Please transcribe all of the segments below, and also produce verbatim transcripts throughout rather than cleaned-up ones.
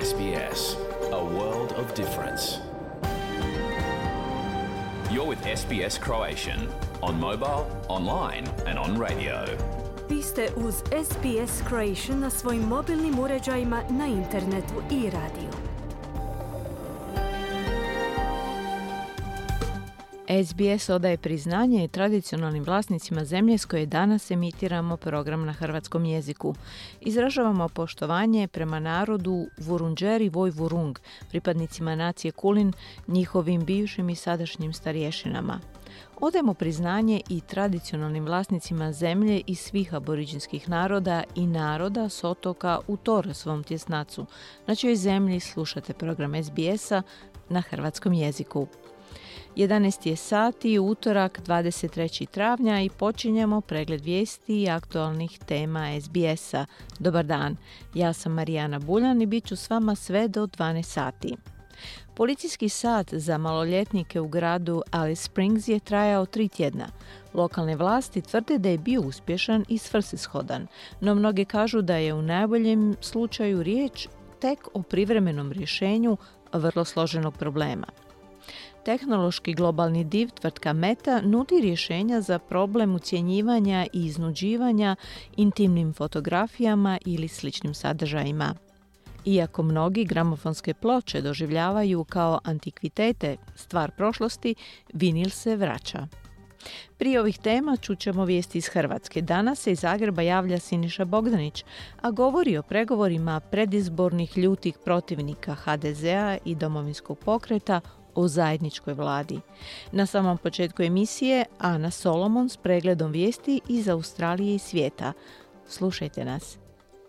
S B S, a world of difference. You're with S B S Croatian on mobile, online and on radio. Vi ste uz S B S Croatian na svojim mobilnim uređajima, na internetu i radiju. S B S odaje priznanje tradicionalnim vlasnicima zemlje s koje danas emitiramo program na hrvatskom jeziku. Izražavamo poštovanje prema narodu Vurundjeri Vojvurung, pripadnicima nacije Kulin, njihovim bivšim i sadašnjim starješinama. Odajemo priznanje i tradicionalnim vlasnicima zemlje i svih aboriđinskih naroda i naroda s otoka u Torresovom tjesnacu, na čijoj zemlji slušate program S B S-a na hrvatskom jeziku. jedanaest je sati, utorak dvadeset trećeg travnja i počinjemo pregled vijesti i aktualnih tema S B S-a. Dobar dan, ja sam Marijana Buljan i bit ću s vama sve do dvanaest sati. Policijski sat za maloljetnike u gradu Alice Springs je trajao tri tjedna. Lokalne vlasti tvrde da je bio uspješan i svrsishodan, no mnoge kažu da je u najboljem slučaju riječ tek o privremenom rješenju vrlo složenog problema. Tehnološki globalni div tvrtka Meta nudi rješenja za problem ucjenjivanja i iznuđivanja intimnim fotografijama ili sličnim sadržajima. Iako mnogi gramofonske ploče doživljavaju kao antikvitete, stvar prošlosti, vinil se vraća. Prije ovih tema čućemo vijesti iz Hrvatske. Danas se iz Zagreba javlja Siniša Bogdanić, a govori o pregovorima predizbornih ljutih protivnika H D Z-a i Domovinskog pokreta o zajedničkoj vladi. Na samom početku emisije Ana Solomon s pregledom vijesti iz Australije i svijeta. Slušajte nas.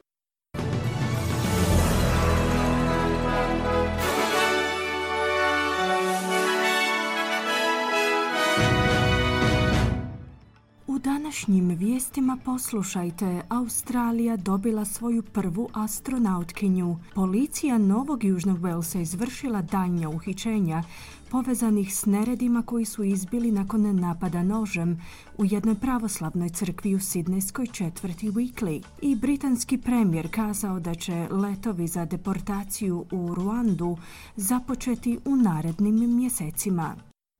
U današnjim vijestima poslušajte, Australija dobila svoju prvu astronautkinju. Policija Novog Južnog Walesa izvršila daljnja uhićenja povezanih s neredima koji su izbili nakon napada nožem u jednoj pravoslavnoj crkvi u sidnejskoj četvrti Weekly. I britanski premijer kazao da će letovi za deportaciju u Ruandu započeti u narednim mjesecima.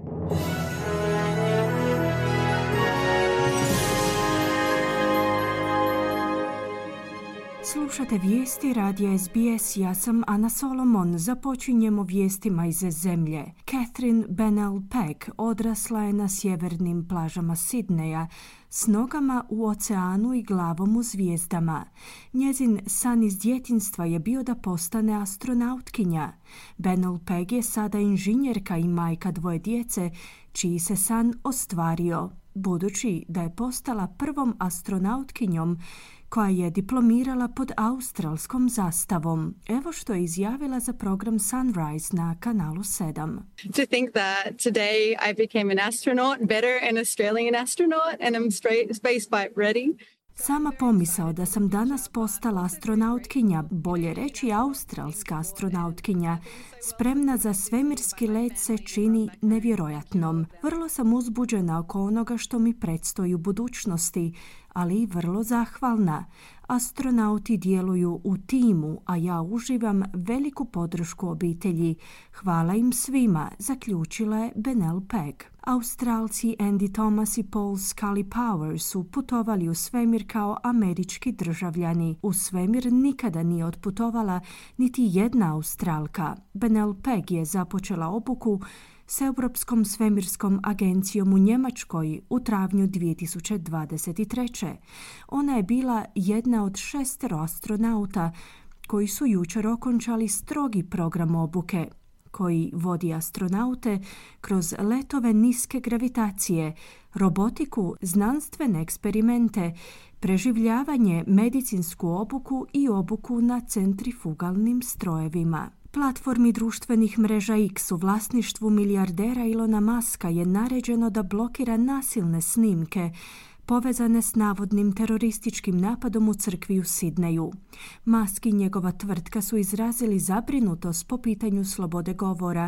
Slušate vijesti radija S B S, ja sam Ana Solomon. Započinjemo vijestima iz zemlje. Catherine Bennell Peck odrasla je na sjevernim plažama Sidneja s nogama u oceanu i glavom u zvijezdama. Njezin san iz djetinjstva je bio da postane astronautkinja. Bennell Peck je sada inženjerka i majka dvoje djece, čiji se san ostvario, budući da je postala prvom astronautkinjom koja je diplomirala pod australskom zastavom. Evo što je izjavila za program Sunrise na kanalu sedam. To think that today I became an astronaut, better an Australian astronaut, and I'm straight, space flight ready. Sama pomisao da sam danas postala astronautkinja, bolje reći australska astronautkinja, spremna za svemirski let se čini nevjerojatnom. Vrlo sam uzbuđena oko onoga što mi predstoji u budućnosti, ali i vrlo zahvalna. Astronauti djeluju u timu, a ja uživam veliku podršku obitelji. Hvala im svima, zaključila je Bennell Peck. Australci Andy Thomas i Paul Scully Power su putovali u svemir kao američki državljani. U svemir nikada nije otputovala niti jedna Australka. Bennell Peck je započela obuku s Europskom svemirskom agencijom u Njemačkoj u travnju dvije tisuće dvadeset treće. Ona je bila jedna od šestero astronauta koji su jučer okončali strogi program obuke, koji vodi astronaute kroz letove niske gravitacije, robotiku, znanstvene eksperimente, preživljavanje, medicinsku obuku i obuku na centrifugalnim strojevima. Platformi društvenih mreža X u vlasništvu milijardera Ilona Muska je naređeno da blokira nasilne snimke povezane s navodnim terorističkim napadom u crkvi u Sidneju. Musk i njegova tvrtka su izrazili zabrinutost po pitanju slobode govora,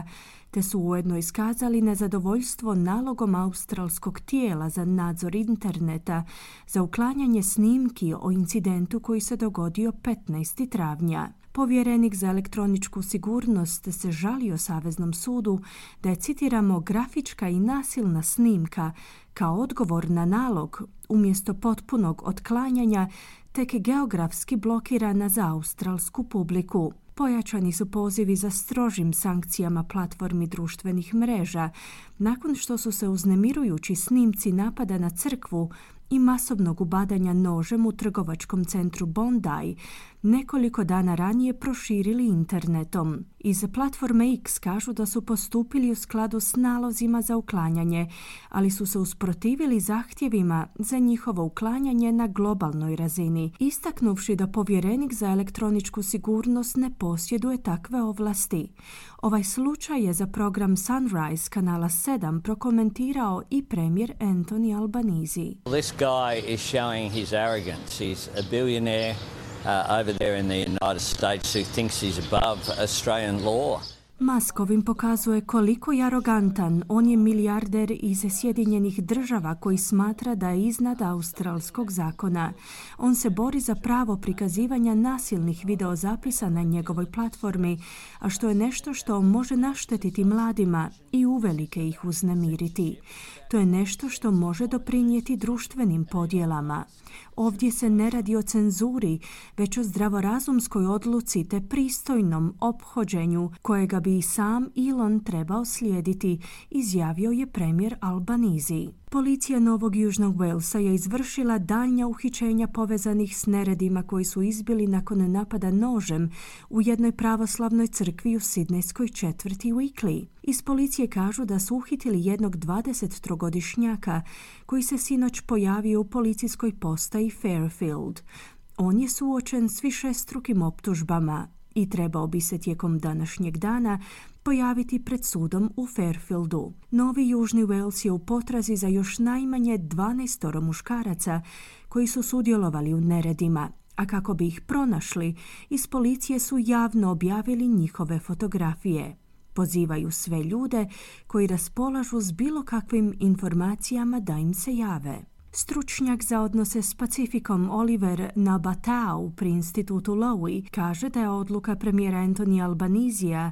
te su ujedno iskazali nezadovoljstvo nalogom australskog tijela za nadzor interneta za uklanjanje snimki o incidentu koji se dogodio petnaestog travnja. Povjerenik za elektroničku sigurnost se žalio Saveznom sudu da je, citiramo, grafička i nasilna snimka kao odgovor na nalog umjesto potpunog otklanjanja tek geografski blokirana za australsku publiku. Pojačani su pozivi za strožim sankcijama platformi društvenih mreža nakon što su se uznemirujući snimci napada na crkvu i masovnog ubadanja nožem u trgovačkom centru Bondi nekoliko dana ranije proširili internetom. Iz platforme X kažu da su postupili u skladu s nalozima za uklanjanje, ali su se usprotivili zahtjevima za njihovo uklanjanje na globalnoj razini, istaknuvši da povjerenik za elektroničku sigurnost ne posjeduje takve ovlasti. Ovaj slučaj je za program Sunrise kanala sedam prokomentirao i premijer Anthony Albanese. This guy is showing his arrogance. He's a billionaire uh, over there in the United States who thinks he's above Australian law. Musk ovim pokazuje koliko je arogantan. On je milijarder iz Sjedinjenih država koji smatra da je iznad australskog zakona. On se bori za pravo prikazivanja nasilnih videozapisa na njegovoj platformi, a što je nešto što može naštetiti mladima i uvelike ih uznemiriti. To je nešto što može doprinijeti društvenim podjelama. Ovdje se ne radi o cenzuri, već o zdravorazumskoj odluci te pristojnom ophođenju kojega bi i sam Elon trebao slijediti, izjavio je premijer Albanese. Policija Novog Južnog Walesa je izvršila daljnja uhićenja povezanih s neredima koji su izbili nakon napada nožem u jednoj pravoslavnoj crkvi u sidnejskoj četvrti Weekly. Iz policije kažu da su uhitili jednog dvadesettrogodišnjaka koji se sinoć pojavio u policijskoj postaji Fairfield. On je suočen s višestrukim optužbama i trebao bi se tijekom današnjeg dana pojaviti pred sudom u Fairfieldu. Novi Južni Wales je u potrazi za još najmanje dvanaestoro muškaraca koji su sudjelovali u neredima, a kako bi ih pronašli, iz policije su javno objavili njihove fotografije. Pozivaju sve ljude koji raspolažu s bilo kakvim informacijama da im se jave. Stručnjak za odnose s Pacifikom Oliver Nabatau pri institutu Lowy kaže da je odluka premijera Anthony Albanesea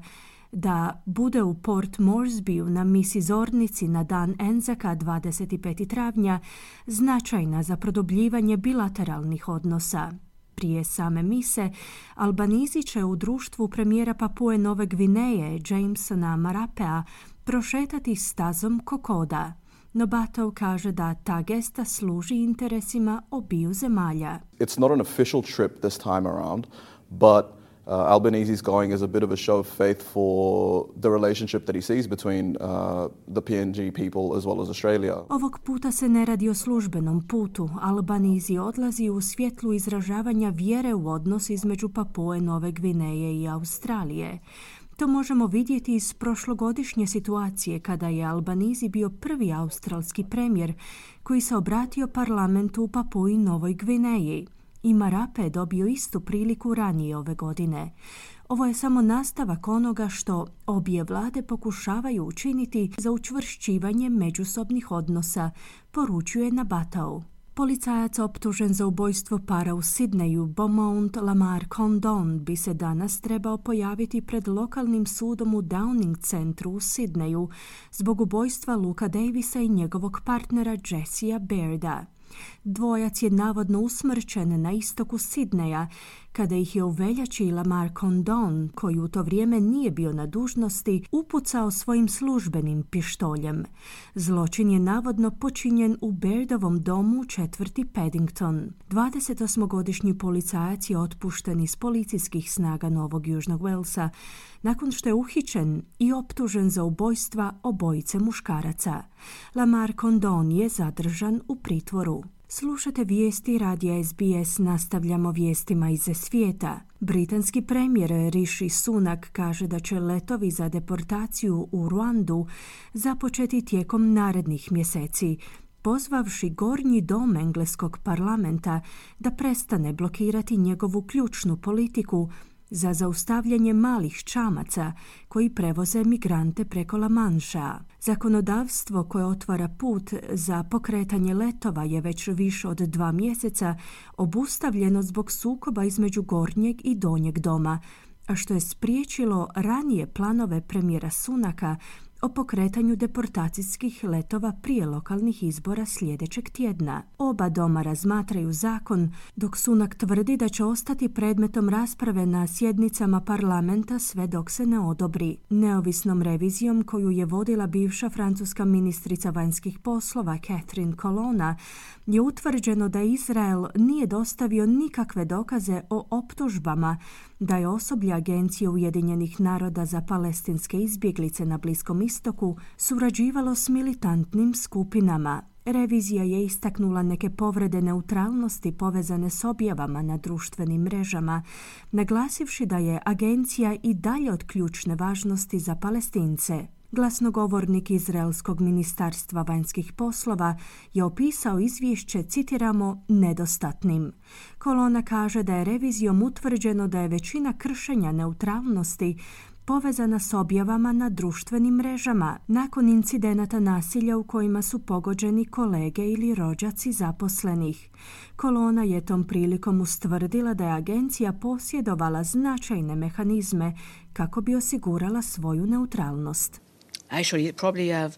da bude u Port Moresbyu na misi Zornici na dan Anzaca dvadeset petog travnja značajna za produbljivanje bilateralnih odnosa. Prije same mise, Albanese će u društvu premijera Papue Nove Gvineje Jamesona Marapea prošetati stazom Kokoda. No Batov kaže da ta gesta služi interesima obiju zemalja. It's not an official trip this time around, but Uh, Albanese is going as a bit of a show of faith for the relationship that he sees between uh, the P N G people as well as Australia. Ovog puta se ne radi o službenom putu. Albanese odlazi u svjetlu izražavanja vjere u odnos između Papue Nove Gvineje i Australije. To možemo vidjeti iz prošlogodišnje situacije kada je Albanese bio prvi australski premijer koji se obratio parlamentu u Papui Novoj Gvineji. I Marape je dobio istu priliku ranije ove godine. Ovo je samo nastavak onoga što obje vlade pokušavaju učiniti za učvršćivanje međusobnih odnosa, poručuje Nabatau. Policajac optužen za ubojstvo para u Sidneju, Beaumont Lamar Condon, bi se danas trebao pojaviti pred lokalnim sudom u Downing centru u Sidneju zbog ubojstva Luka Davisa i njegovog partnera Jessea Bairda. Dvojac je navodno usmrćen na istoku Sidneja kada ih je u veljači Lamar Condon, koji u to vrijeme nije bio na dužnosti, upucao svojim službenim pištoljem. Zločin je navodno počinjen u Bairdovom domu u četvrti Paddington. dvadesetosmogodišnji policajac je otpušten iz policijskih snaga Novog Južnog Walesa nakon što je uhićen i optužen za ubojstva obojice muškaraca. Lamar Condon je zadržan u pritvoru. Slušate vijesti radija S B S, nastavljamo vijestima iz svijeta. Britanski premijer Rishi Sunak kaže da će letovi za deportaciju u Ruandu započeti tijekom narednih mjeseci, pozvavši gornji dom engleskog parlamenta da prestane blokirati njegovu ključnu politiku za zaustavljanje malih čamaca koji prevoze migrante preko La Manša. Zakonodavstvo koje otvara put za pokretanje letova je već više od dva mjeseca obustavljeno zbog sukoba između gornjeg i donjeg doma, a što je spriječilo ranije planove premijera Sunaka o pokretanju deportacijskih letova prije lokalnih izbora sljedećeg tjedna. Oba doma razmatraju zakon, dok Sunak tvrdi da će ostati predmetom rasprave na sjednicama parlamenta sve dok se ne odobri. Neovisnom revizijom koju je vodila bivša francuska ministrica vanjskih poslova Catherine Colonna je utvrđeno da Izrael nije dostavio nikakve dokaze o optužbama da je osoblje Agencije Ujedinjenih naroda za palestinske izbjeglice na Bliskom istoku surađivalo s militantnim skupinama. Revizija je istaknula neke povrede neutralnosti povezane s objavama na društvenim mrežama, naglasivši da je agencija i dalje od ključne važnosti za Palestince. Glasnogovornik Izraelskog ministarstva vanjskih poslova je opisao izvješće, citiramo, nedostatnim. Kolona kaže da je revizijom utvrđeno da je većina kršenja neutralnosti povezana s objavama na društvenim mrežama nakon incidenata nasilja u kojima su pogođeni kolege ili rođaci zaposlenih. Kolona je tom prilikom ustvrdila da je agencija posjedovala značajne mehanizme kako bi osigurala svoju neutralnost. Actually, it probably have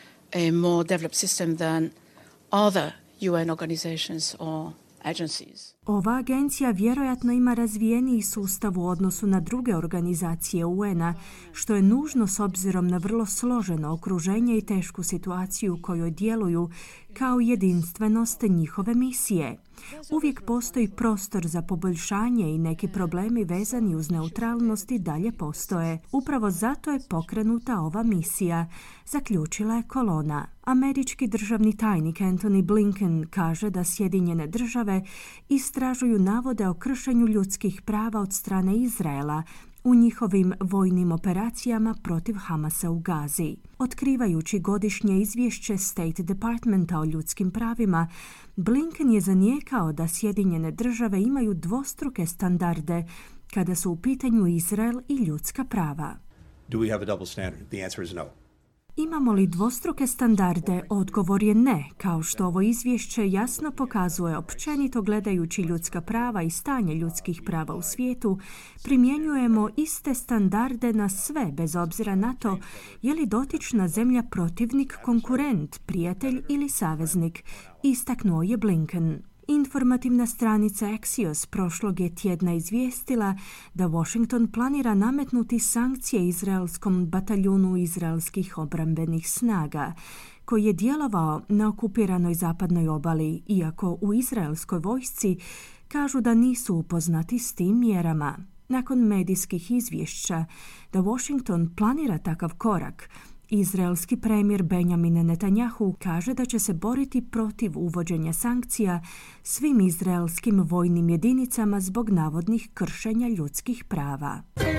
a more developed system than other U N organizations or agencies. Ova agencija vjerojatno ima razvijeniji sustav u odnosu na druge organizacije U N-a, što je nužno s obzirom na vrlo složeno okruženje i tešku situaciju u kojoj djeluju, kao jedinstvenost njihove misije. Uvijek postoji prostor za poboljšanje i neki problemi vezani uz neutralnost i dalje postoje. Upravo zato je pokrenuta ova misija, zaključila je Kolona. Američki državni tajnik Antony Blinken kaže da Sjedinjene države istražuju navode o kršenju ljudskih prava od strane Izraela u njihovim vojnim operacijama protiv Hamasa u Gazi. Otkrivajući godišnje izvješće State Departmenta o ljudskim pravima, Blinken je zanijekao da Sjedinjene države imaju dvostruke standarde kada su u pitanju Izrael i ljudska prava. Do we have a double standard? The answer is no. Imamo li dvostruke standarde? Odgovor je ne, kao što ovo izvješće jasno pokazuje. Općenito gledajući ljudska prava i stanje ljudskih prava u svijetu, primjenjujemo iste standarde na sve, bez obzira na to je li dotična zemlja protivnik, konkurent, prijatelj ili saveznik, istaknuo je Blinken. Informativna stranica Axios prošlog je tjedna izvijestila da Washington planira nametnuti sankcije izraelskom bataljunu izraelskih obrambenih snaga, koji je djelovao na okupiranoj zapadnoj obali, iako u izraelskoj vojsci kažu da nisu upoznati s tim mjerama. Nakon medijskih izvješća da Washington planira takav korak, izraelski premijer Benjamin Netanjahu kaže da će se boriti protiv uvođenja sankcija svim izraelskim vojnim jedinicama zbog navodnih kršenja ljudskih prava.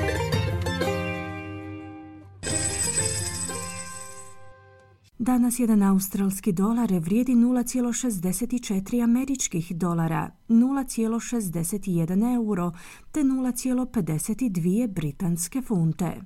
Danas jedan australski dolar vrijedi nula zarez šezdeset četiri američkih dolara, nula zarez šezdeset jedan euro te nula zarez pedeset dva britanske funte.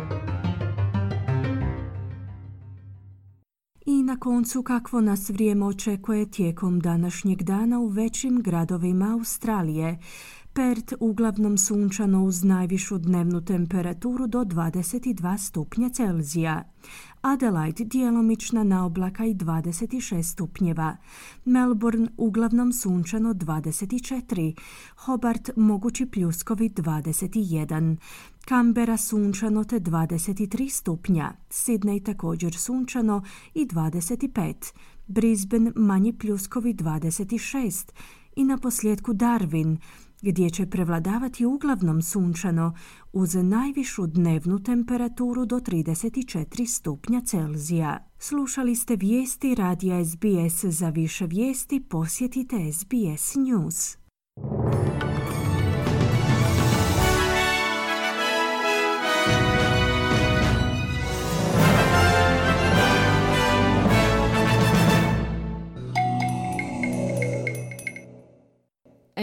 I na koncu, kakvo nas vrijeme očekuje tijekom današnjeg dana u većim gradovima Australije. Perth uglavnom sunčano uz najvišu dnevnu temperaturu do dvadeset dva stupnja Celzija. Adelaide djelomična naoblaka i dvadeset šest stupnjeva. Melbourne uglavnom sunčano dvadeset četiri. Hobart mogući pljuskovi dvadeset jedan. Canberra sunčano te dvadeset tri stupnja. Sydney također sunčano i dvadeset pet. Brisbane manji pljuskovi dvadeset šest. I na posljedku Darwin, gdje će prevladavati uglavnom sunčano uz najvišu dnevnu temperaturu do trideset četiri stupnja Celzija. Slušali ste vijesti radija S B S. Za više vijesti posjetite S B S News.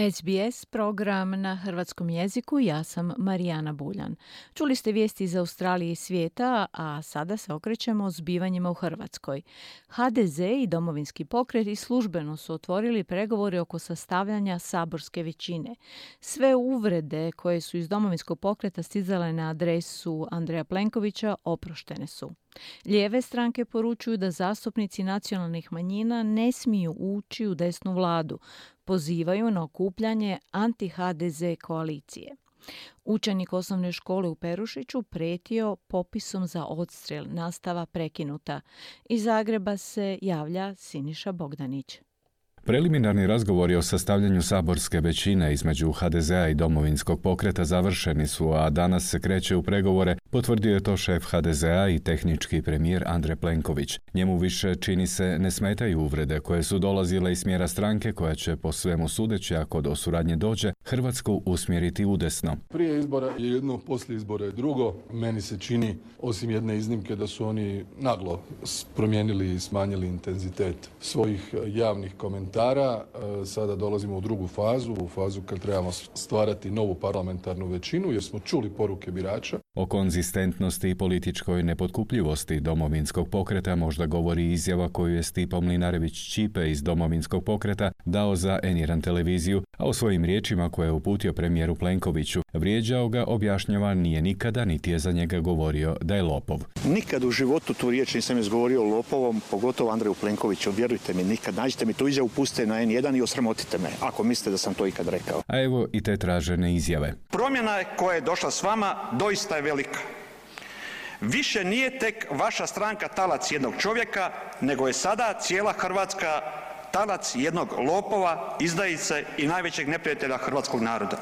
S B S program na hrvatskom jeziku, ja sam Marijana Buljan. Čuli ste vijesti iz Australije i svijeta, a sada se okrećemo zbivanjima u Hrvatskoj. H D Z i Domovinski pokret i službeno su otvorili pregovore oko sastavljanja saborske većine. Sve uvrede koje su iz Domovinskog pokreta stizale na adresu Andreja Plenkovića oproštene su. Lijeve stranke poručuju da zastupnici nacionalnih manjina ne smiju ući u desnu vladu. Pozivaju na okupljanje anti-H D Z koalicije. Učenik osnovne škole u Perušiću prijetio popisom za odstrel, nastava prekinuta. Iz Zagreba se javlja Siniša Bogdanić. Preliminarni razgovori o sastavljanju saborske većine između H D Z-a i Domovinskog pokreta završeni su, a danas se kreće u pregovore, potvrdio je to šef H D Z-a i tehnički premijer Andrej Plenković. Njemu više, čini se, ne smetaju uvrede koje su dolazile iz smjera stranke koja će, po svemu sudeći, ako do suradnje dođe, Hrvatsku usmjeriti udesno. Prije izbora je jedno, poslije izbora je drugo. Meni se čini, osim jedne iznimke, da su oni naglo promijenili i smanjili intenzitet svojih javnih komentara. Sada dolazimo u drugu fazu, u fazu kad trebamo stvarati novu parlamentarnu većinu, jer smo čuli poruke birača. O konzistentnosti i političkoj nepotkupljivosti Domovinskog pokreta možda govori izjava koju je Stipo Mlinarević-Ćipe iz Domovinskog pokreta dao za N jedan televiziju, a o svojim riječima koje je uputio premijeru Plenkoviću vrijeđao ga, objašnjava, nije nikada niti je za njega govorio da je lopov. Nikad u životu tu riječ nisam izgovorio lopovom, pogotovo Andreju Plenkoviću, vjerujte mi, nikad. Nađite mi tu izjavu, pustite na N jedan i osramotite me, ako mislite da sam to ikad rekao. A evo i te tražene izjave. Promjena koja je došla s vama doista je velika. Više nije tek vaša stranka talac jednog čovjeka, nego je sada cijela Hrvatska talac jednog lopova, izdajice i najvećeg neprijatelja hrvatskog naroda.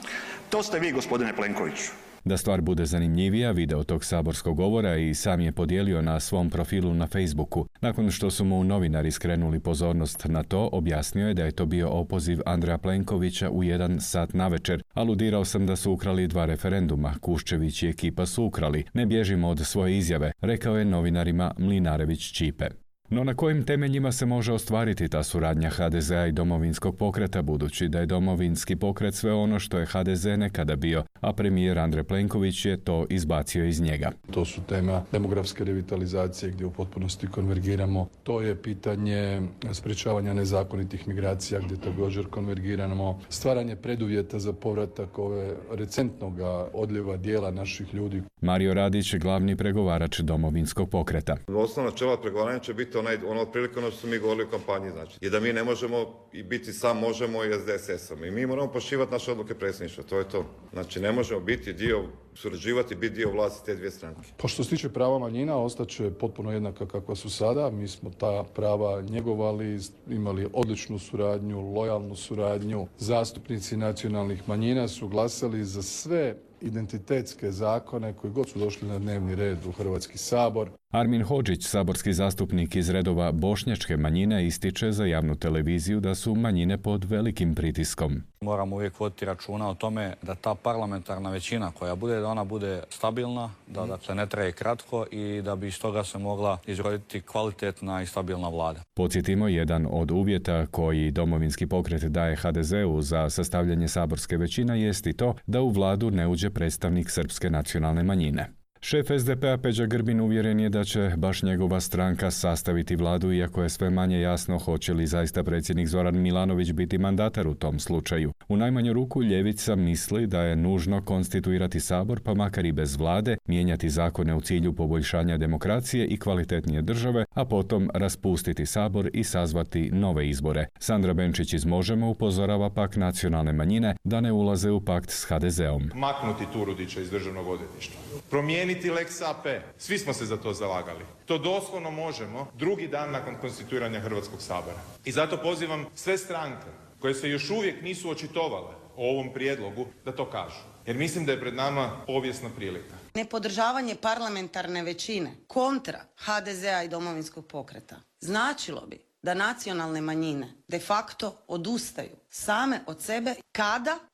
To ste vi, gospodine Plenkoviću. Da stvar bude zanimljivija, video tog saborskog govora i sam je podijelio na svom profilu na Facebooku. Nakon što su mu novinari skrenuli pozornost na to, objasnio je da je to bio opoziv Andreja Plenkovića u jedan sat navečer. Aludirao sam da su ukrali dva referenduma. Kuščević i ekipa su ukrali. Ne bježimo od svoje izjave, rekao je novinarima Mlinarević-Ćipe. No na kojim temeljima se može ostvariti ta suradnja H D Z-a i Domovinskog pokreta, budući da je Domovinski pokret sve ono što je H D Z nekada bio, a premijer Andrej Plenković je to izbacio iz njega. To su tema demografske revitalizacije gdje u potpunosti konvergiramo. To je pitanje sprječavanja nezakonitih migracija gdje također konvergiramo. Stvaranje preduvjeta za povratak ove recentnog odljeva dijela naših ljudi. Mario Radić, glavni pregovarač Domovinskog pokreta. Osnovna načela pregovaranja će biti onaj, ono otprilike ono što smo mi govorili u kampanji, znači, i da mi ne možemo i biti sam možemo i S D S S-om. I mi moramo poštivati naše odluke predsjedništva, to je to. Znači, ne možemo biti dio, surađivati, biti dio vlasti te dvije stranke. Pa što se tiče prava manjina, ostaće potpuno jednaka kakva su sada. Mi smo ta prava njegovali, imali odličnu suradnju, lojalnu suradnju. Zastupnici nacionalnih manjina su glasali za sve identitetske zakone koji god su došli na dnevni red u Hrvatski sabor. Armin Hodžić, saborski zastupnik iz redova bošnjačke manjine, ističe za javnu televiziju da su manjine pod velikim pritiskom. Moramo uvijek voditi računa o tome da ta parlamentarna većina koja bude, da ona bude stabilna, da dakle ne traje kratko i da bi iz toga se mogla izroditi kvalitetna i stabilna vlada. Podsjetimo, jedan od uvjeta koji Domovinski pokret daje H D Z-u za sastavljanje saborske većine jest i to da u vladu ne uđe predstavnik srpske nacionalne manjine. Šef S D P-a Peđa Grbin uvjeren je da će baš njegova stranka sastaviti vladu, iako je sve manje jasno hoće li zaista predsjednik Zoran Milanović biti mandatar u tom slučaju. U najmanju ruku ljevica misli da je nužno konstituirati sabor, pa makar i bez vlade, mijenjati zakone u cilju poboljšanja demokracije i kvalitetnije države, a potom raspustiti sabor i sazvati nove izbore. Sandra Benčić iz Možemo upozorava pak nacionalne manjine da ne ulaze u pakt s H D Z-om. Maknuti Turudića iz državnog odvjetništva. Promijeniti Lex A P. Svi smo se za to zalagali. To doslovno možemo drugi dan nakon konstituiranja Hrvatskog sabora. I zato pozivam sve stranke koje se još uvijek nisu očitovale o ovom prijedlogu da to kažu. Jer mislim da je pred nama povijesna prilika. Nepodržavanje parlamentarne većine kontra H D Z-a i Domovinskog pokreta značilo bi da nacionalne manjine de facto odustaju same od sebe kada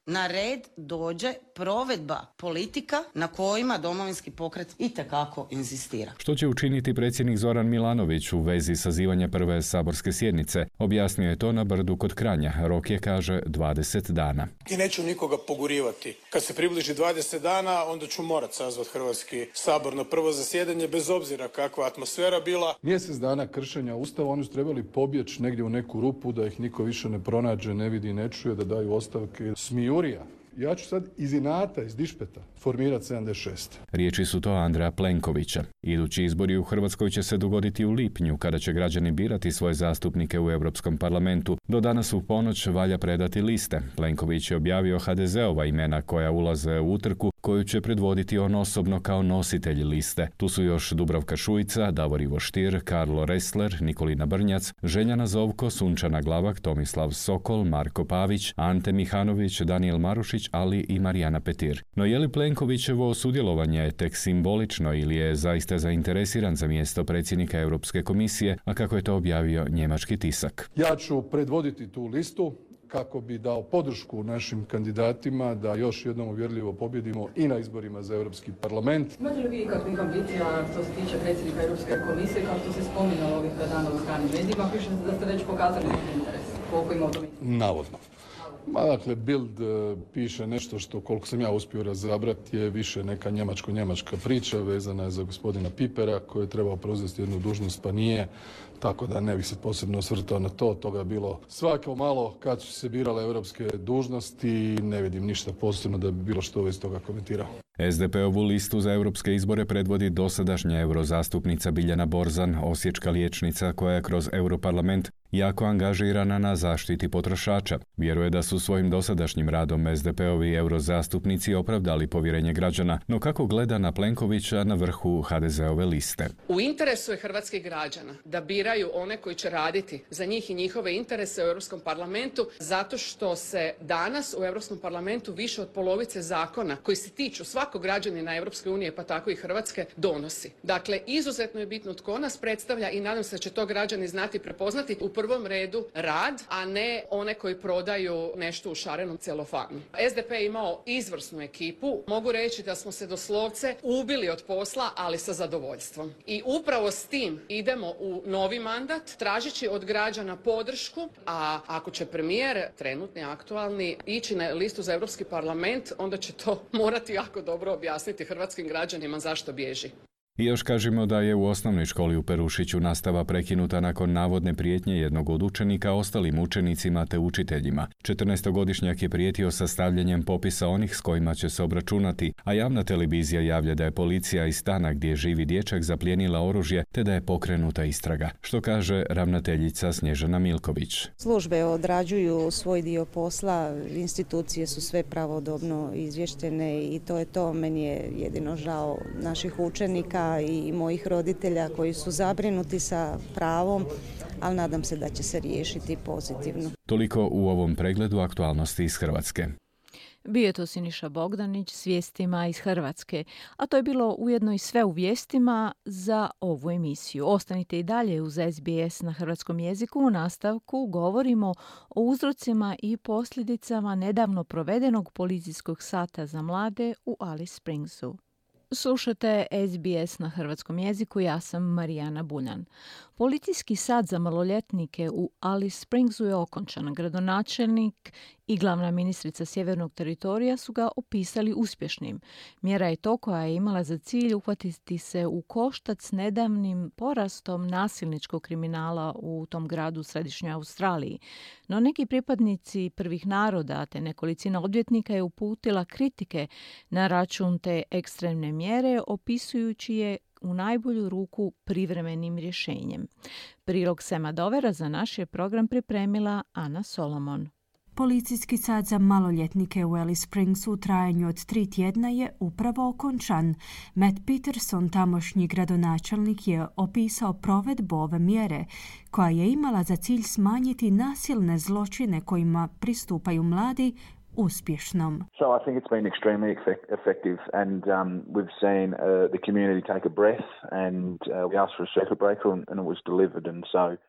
na red dođe provedba politika na kojima Domovinski pokret itekako inzistira. Što će učiniti predsjednik Zoran Milanović u vezi sazivanja prve saborske sjednice? Objasnio je to na Brdu kod Kranja. Rok je, kaže, dvadeset dana. I neću nikoga pogurivati. Kad se približi dvadeset dana, onda ću morat sazvat Hrvatski sabor na prvo zasjedanje, bez obzira kakva atmosfera bila. Mjesec dana kršenja Ustava, oni su trebali pobjeći negdje u neku rupu, da ih niko više ne pronađe, ne vidi, ne čuje, da daju ostavke. Smijurija. Ja ću sad iz inata, iz dišpeta, formirati sedamdeset šest. Riječi su to Andreja Plenkovića. Idući izbori u Hrvatskoj će se dogoditi u lipnju, kada će građani birati svoje zastupnike u Europskom parlamentu. Do danas u ponoć valja predati liste. Plenković je objavio ha de zeova imena koja ulaze u utrku, koju će predvoditi on osobno kao nositelj liste. Tu su još Dubravka Šuica, Davor Ivo Stier, Karlo Ressler, Nikolina Brnjac, Željana Zovko, Sunčana Glavak, Tomislav Sokol, Marko Pavić, Ante Mihanović, Danijel Marušić, ali i Marijana Petir. No je li Plenkovićevo sudjelovanje tek simbolično ili je zaista zainteresiran za mjesto predsjednika Europske komisije, a kako je to objavio njemački tisak? Ja ću predvoditi tu listu kako bi dao podršku našim kandidatima da još jednom uvjerljivo pobjedimo i na izborima za Europski parlament. Imate li vi kakvih ambicija što se tiče predsjednika Europske komisije, kao što se spominjalo ovih dana u stranim medijima, piše da ste već pokazali interes, koliko ima o tome? Navodno. Ma, dakle, Bild uh, piše nešto što, koliko sam ja uspio razabrati, je više neka njemačko-njemačka priča vezana je za gospodina Pipera koji je trebao preuzeti jednu dužnost pa nije, tako da ne bih se posebno osvrtao na to. Toga je bilo svako malo kad su se birale europske dužnosti i ne vidim ništa posebno da bi bilo što iz toga komentirao. es de pe-ovu listu za europske izbore predvodi dosadašnja eurozastupnica Biljana Borzan, osječka liječnica koja je kroz Europarlament jako angažirana na zaštiti potrošača. Vjeruje da su svojim dosadašnjim radom es de pe-ovi eurozastupnici opravdali povjerenje građana, no kako gleda na Plenkovića na vrhu ha de zeove liste. U interesu je hrvatskih građana da biraju one koji će raditi za njih i njihove interese u Europskom parlamentu, zato što se danas u Europskom parlamentu više od polovice zakona koji se tiču svakog građanina Europske unije, pa tako i Hrvatske, donosi. Dakle, izuzetno je bitno tko nas predstavlja i nadam se da će to građani znati prepoznati. U prvom redu rad, a ne one koji prodaju nešto u šarenom celofanu. es de pe je imao izvrsnu ekipu. Mogu reći da smo se doslovce ubili od posla, ali sa zadovoljstvom. I upravo s tim idemo u novi mandat, tražeći od građana podršku, a ako će premijer, trenutni, aktualni, ići na listu za Europski parlament, onda će to morati jako dobro objasniti hrvatskim građanima zašto bježi. I još kažemo da je u osnovnoj školi u Perušiću nastava prekinuta nakon navodne prijetnje jednog od učenika ostalim učenicima te učiteljima. četrnaestogodišnjak je prijetio sastavljanjem popisa onih s kojima će se obračunati, a javna televizija javlja da je policija iz stana gdje živi dječak zaplijenila oružje te da je pokrenuta istraga, što kaže ravnateljica Snježana Milković. Službe odrađuju svoj dio posla, institucije su sve pravodobno izvještene i to je to. Meni je jedino žao naših učenika i mojih roditelja koji su zabrinuti sa pravom, ali nadam se da će se riješiti pozitivno. Toliko u ovom pregledu aktualnosti iz Hrvatske. Bio je to Siniša Bogdanić s vijestima iz Hrvatske, a to je bilo ujedno i sve u vijestima za ovu emisiju. Ostanite i dalje uz es be es na hrvatskom jeziku. U nastavku govorimo o uzrocima i posljedicama nedavno provedenog policijskog sata za mlade u Alice Springsu. Slušate es be es na hrvatskom jeziku, ja sam Marijana Buljan. Policijski sat za maloljetnike u Alice Springsu je okončan. Gradonačelnik i glavna ministrica Sjevernog teritorija su ga opisali uspješnim. Mjera je to koja je imala za cilj uhvatiti se u koštac s nedavnim porastom nasilničkog kriminala u tom gradu u središnjoj Australiji. No neki pripadnici prvih naroda te nekolicina odvjetnika je uputila kritike na račun te ekstremne mjere, opisujući je u najbolju ruku privremenim rješenjem. Prilog Sema Dovera za naš je program pripremila Ana Solomon. Policijski sat za maloljetnike u Alice Springsu u trajanju od tri tjedna je upravo okončan. Matt Peterson, tamošnji gradonačelnik, je opisao provedbu ove mjere, koja je imala za cilj smanjiti nasilne zločine kojima pristupaju mladi uspješnom. So I think it's been extremely effective and um, we've seen uh, the community take a breath and uh, we asked for a circuit breaker and, and it was delivered and so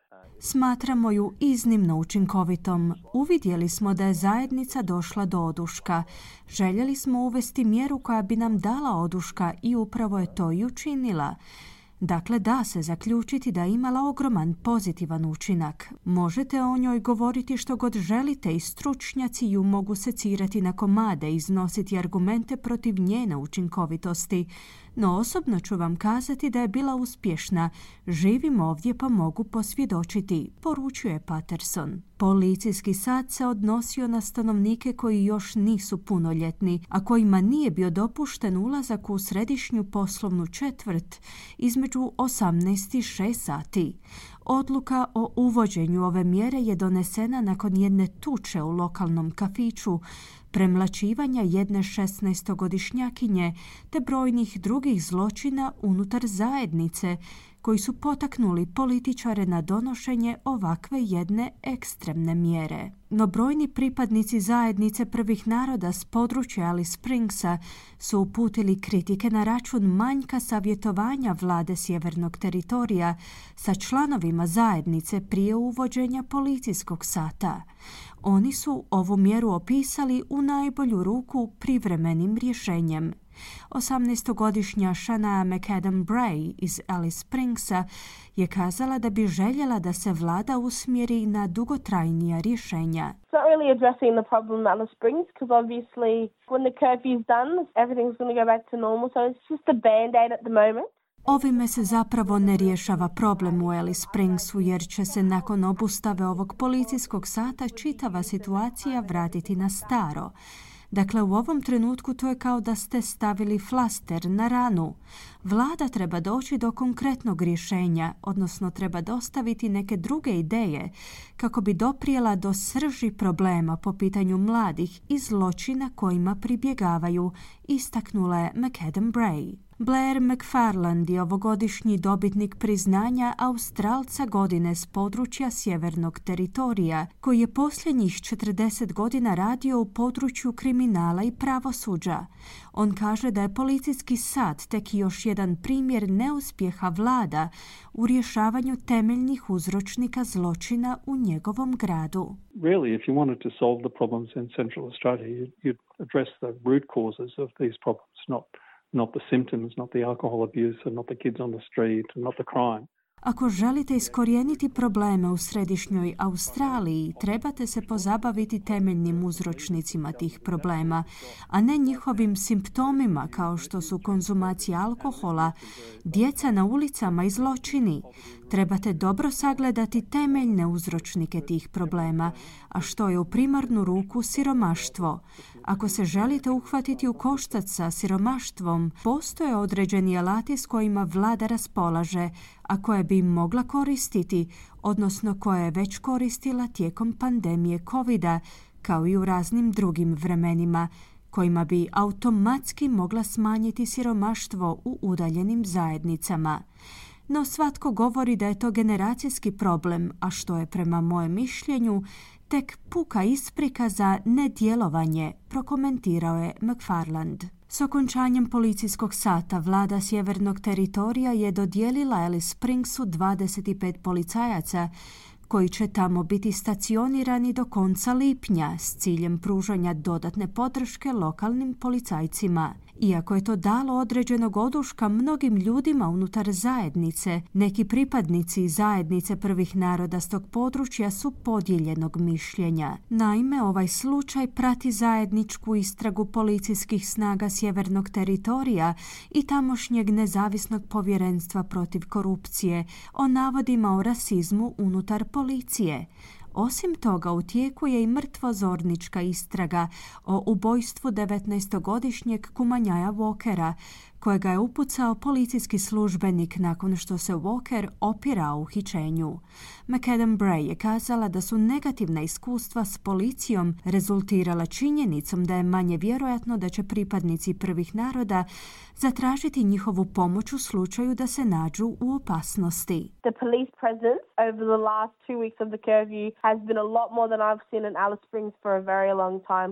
Smatramo ju iznimno učinkovitom. Uvidjeli smo da je zajednica došla do oduška. Željeli smo uvesti mjeru koja bi nam dala oduška i upravo je to i učinila. Dakle, da se zaključiti da je imala ogroman pozitivan učinak. Možete o njoj govoriti što god želite i stručnjaci ju mogu secirati na komade i iznositi argumente protiv njene učinkovitosti. No osobno ću vam kazati da je bila uspješna. Živim ovdje pa mogu posvjedočiti, poručuje Patterson. Policijski sat se odnosio na stanovnike koji još nisu punoljetni, a kojima nije bio dopušten ulazak u središnju poslovnu četvrt između osamnaest i šest sati. Odluka o uvođenju ove mjere je donesena nakon jedne tuče u lokalnom kafiću, premlaćivanja jedne šesnaestogodišnjakinje te brojnih drugih zločina unutar zajednice koji su potaknuli političare na donošenje ovakve jedne ekstremne mjere. No brojni pripadnici zajednice prvih naroda s područja Alice Springsa su uputili kritike na račun manjka savjetovanja vlade sjevernog teritorija sa članovima zajednice prije uvođenja policijskog sata. Oni su ovu mjeru opisali u najbolju ruku privremenim rješenjem. osamnaestogodišnja Shania McAdam Bray iz Alice Springsa je kazala da bi željela da se vlada usmjeri na dugotrajnija rješenja. It's not really addressing the problem in Alice Springs because obviously when the curfew's done, everything's going to go back to normal. So it's just a band-aid at the moment. Ovime se zapravo ne rješava problem u Alice Springsu jer će se nakon obustave ovog policijskog sata čitava situacija vratiti na staro. Dakle, u ovom trenutku to je kao da ste stavili flaster na ranu. Vlada treba doći do konkretnog rješenja, odnosno treba dostaviti neke druge ideje kako bi doprijela do srži problema po pitanju mladih i zločina kojima pribjegavaju, istaknula je McAdam Bray. Blair McFarland je ovogodišnji dobitnik priznanja Australca godine s područja sjevernog teritorija, koji je posljednjih četrdeset godina radio u području kriminala i pravosuđa. On kaže da je policijski sat tek još jedan primjer neuspjeha vlada u rješavanju temeljnih uzročnika zločina u njegovom gradu. Really, if you wanted to solve the problems in Central Australia, you'd address the root causes of these problems, not not the symptoms, not the alcohol abuse, and not the kids on the street, and not the crime. Ako želite iskorijeniti probleme u središnjoj Australiji, trebate se pozabaviti temeljnim uzročnicima tih problema, a ne njihovim simptomima kao što su konzumacija alkohola, djeca na ulicama i zločini. Trebate dobro sagledati temeljne uzročnike tih problema, a što je u primarnu ruku siromaštvo. Ako se želite uhvatiti u koštac sa siromaštvom, postoje određeni alati s kojima vlada raspolaže, a koje bi im mogla koristiti, odnosno koje je već koristila tijekom pandemije kovida, kao i u raznim drugim vremenima, kojima bi automatski mogla smanjiti siromaštvo u udaljenim zajednicama. No svatko govori da je to generacijski problem, a što je prema mojem mišljenju tek puka isprika za nedjelovanje, prokomentirao je McFarland. S okončanjem policijskog sata vlada sjevernog teritorija je dodijelila Alice Springsu dvadeset pet policajaca koji će tamo biti stacionirani do konca lipnja s ciljem pružanja dodatne podrške lokalnim policajcima. Iako je to dalo određenog oduška mnogim ljudima unutar zajednice, neki pripadnici zajednice prvih naroda s tog područja su podijeljenog mišljenja. Naime, ovaj slučaj prati zajedničku istragu policijskih snaga sjevernog teritorija i tamošnjeg nezavisnog povjerenstva protiv korupcije o navodima o rasizmu unutar policije. Osim toga, u tijeku je i mrtvozornička istraga o ubojstvu devetnaestogodišnjeg Kumanjaja Walkera, kojega je upucao policijski službenik nakon što se Walker opirao uhićenju. McAdam Bray je kazala da su negativna iskustva s policijom rezultirala činjenicom da je manje vjerojatno da će pripadnici prvih naroda zatražiti njihovu pomoć u slučaju da se nađu u opasnosti. The police presence over the last two weeks of the curfew has been a lot more than I've seen in Alice Springs for a very long time. So